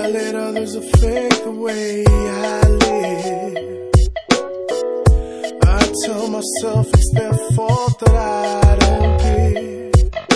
let others affect the way I live. I tell myself it's their fault that I don't give.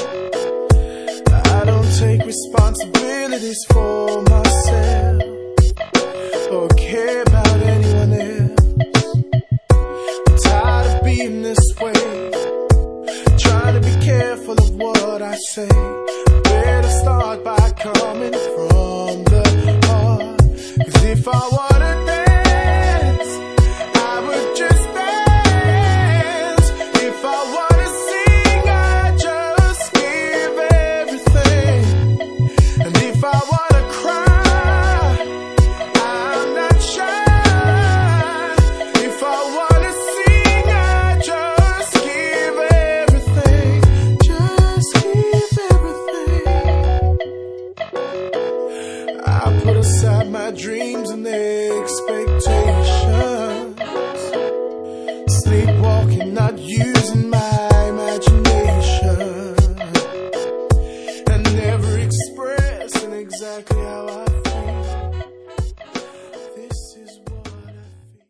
I don't take responsibilities for myself or care about anyone else. I'm tired of being this way, trying to be careful of what I say. Better start by coming from the heart. 'Cause if I wanna dance, I would just dance. If I wanna sing, I just give everything. And if I wanna cry, I'm not shy. If I wanna sing, I just give everything. Just give everything. I put aside my dreams and expectations.